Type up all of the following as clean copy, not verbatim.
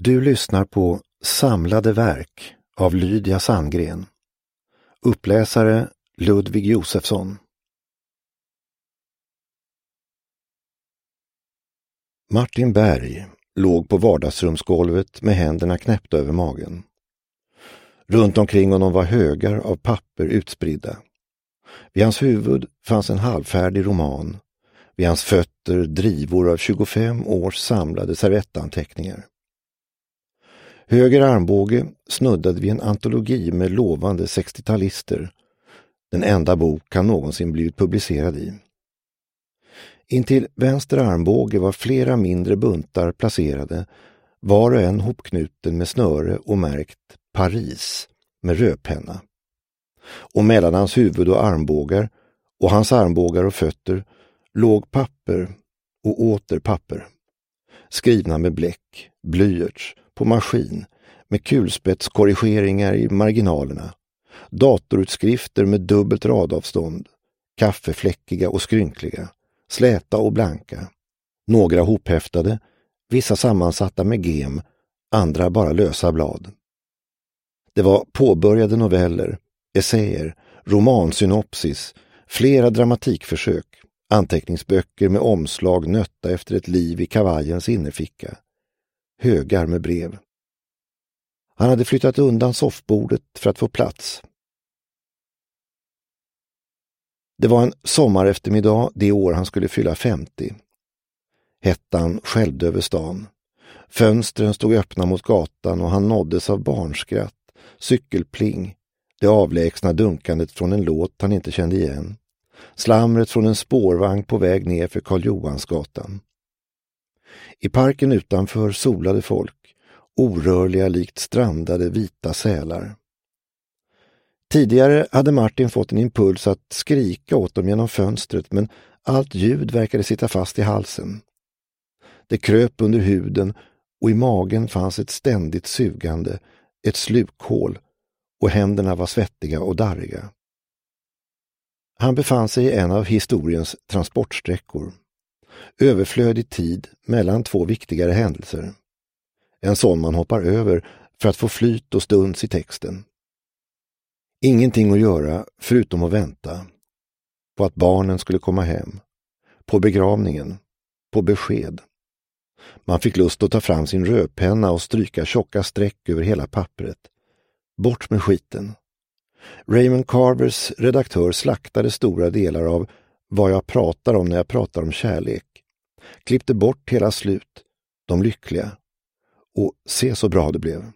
Du lyssnar på Samlade verk av Lydia Sandgren. Uppläsare Ludvig Josefsson. Martin Berg låg på vardagsrumsgolvet med händerna knäppta över magen. Runt omkring honom var högar av papper utspridda. Vid hans huvud fanns en halvfärdig roman. Vid hans fötter drivor av 25 års samlade servettanteckningar. Höger armbåge snuddade vid en antologi med lovande 60-talister. Den enda bok han någonsin blivit publicerad i. Intill vänster armbåge var flera mindre buntar placerade, var och en hopknuten med snöre och märkt Paris med rödpenna. Och mellan hans huvud och armbågar och hans armbågar och fötter låg papper och åter papper. Skrivna med bläck, blyerts, på maskin, med kulspetskorrigeringar i marginalerna. Datorutskrifter med dubbelt radavstånd, kaffefläckiga och skrynkliga, släta och blanka. Några hophäftade, vissa sammansatta med gem, andra bara lösa blad. Det var påbörjade noveller, essäer, romansynopsis, flera dramatikförsök, anteckningsböcker med omslag nötta efter ett liv i kavajens innerficka, högar med brev. Han hade flyttat undan soffbordet för att få plats. Det var en sommareftermiddag det år han skulle fylla 50. Hettan skällde över stan. Fönstren stod öppna mot gatan och han nåddes av barnskratt, cykelpling, det avlägsna dunkandet från en låt han inte kände igen, slamret från en spårvagn på väg ner för Karl Johansgatan. I parken utanför solade folk, orörliga likt strandade vita sälar. Tidigare hade Martin fått en impuls att skrika åt dem genom fönstret, men allt ljud verkade sitta fast i halsen. Det kröp under huden och i magen fanns ett ständigt sugande, ett slukhål, och händerna var svettiga och darriga. Han befann sig i en av historiens transportsträckor. Överflödig tid mellan två viktigare händelser. En sån man hoppar över för att få flyt och stunds i texten. Ingenting att göra förutom att vänta. På att barnen skulle komma hem. På begravningen. På besked. Man fick lust att ta fram sin rödpenna och stryka tjocka streck över hela pappret. Bort med skiten. Raymond Carvers redaktör slaktade stora delar av vad jag pratar om när jag pratar om kärlek. Klippte bort hela slut, de lyckliga. Och se så bra det blev.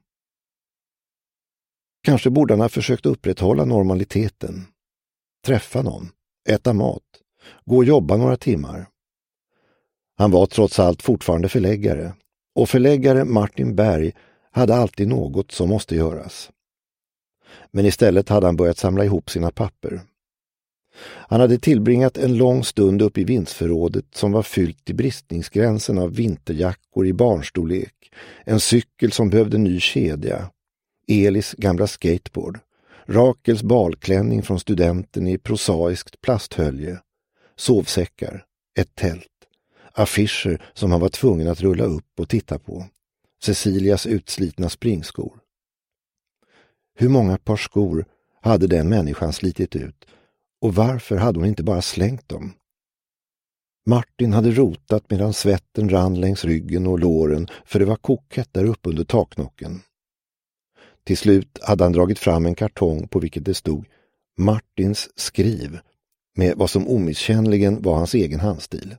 Kanske borde han ha försökt upprätthålla normaliteten. Träffa någon, äta mat, gå och jobba några timmar. Han var trots allt fortfarande förläggare. Och förläggare Martin Berg hade alltid något som måste göras. Men istället hade han börjat samla ihop sina papper. Han hade tillbringat en lång stund upp i vindsförrådet som var fyllt till bristningsgränsen av vinterjackor i barnstorlek, en cykel som behövde ny kedja, Elis gamla skateboard, Rakels balklänning från studenten i prosaiskt plasthölje, sovsäckar, ett tält, affischer som han var tvungen att rulla upp och titta på, Cecilias utslitna springskor. Hur många par skor hade den människan slitit ut? Och varför hade hon inte bara slängt dem? Martin hade rotat medan svetten rann längs ryggen och låren, för det var kokhett där uppe under taknocken. Till slut hade han dragit fram en kartong på vilket det stod Martins skriv, med vad som omisskännligen var hans egen handstil.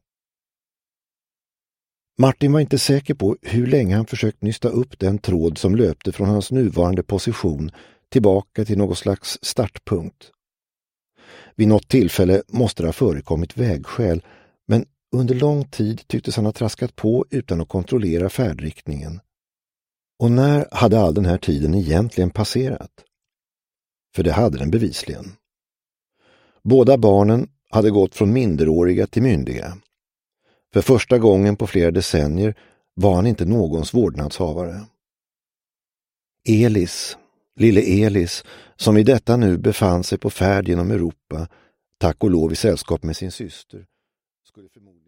Martin var inte säker på hur länge han försökt nysta upp den tråd som löpte från hans nuvarande position tillbaka till någon slags startpunkt. Vid något tillfälle måste det ha förekommit vägskäl, men under lång tid tycktes han ha traskat på utan att kontrollera färdriktningen. Och när hade all den här tiden egentligen passerat? För det hade den bevisligen. Båda barnen hade gått från minderåriga till myndiga. För första gången på flera decennier var han inte någons vårdnadshavare. Elis, lille Elis, som i detta nu befann sig på färd genom Europa, tack och lov i sällskap med sin syster, skulle förmodligen